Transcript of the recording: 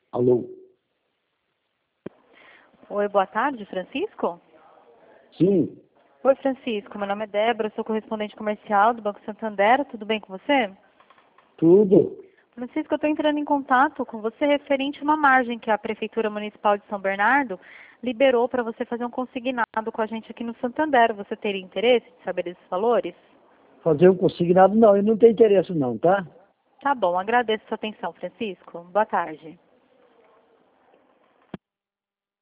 Alô? Oi, boa tarde, Francisco? Sim, Oi, Francisco, meu nome é Débora, sou correspondente comercial do Banco Santander, tudo bem com você? tudo. Francisco, eu estou entrando em contato com você referente a uma margem que a Prefeitura Municipal de São Bernardo liberou para você fazer um consignado com a gente aqui no Santander. Você teria interesse de saber esses valores? Fazer um consignado não, eu não tenho interesse não, tá? Tá bom, agradeço a sua atenção, Francisco. Boa tarde.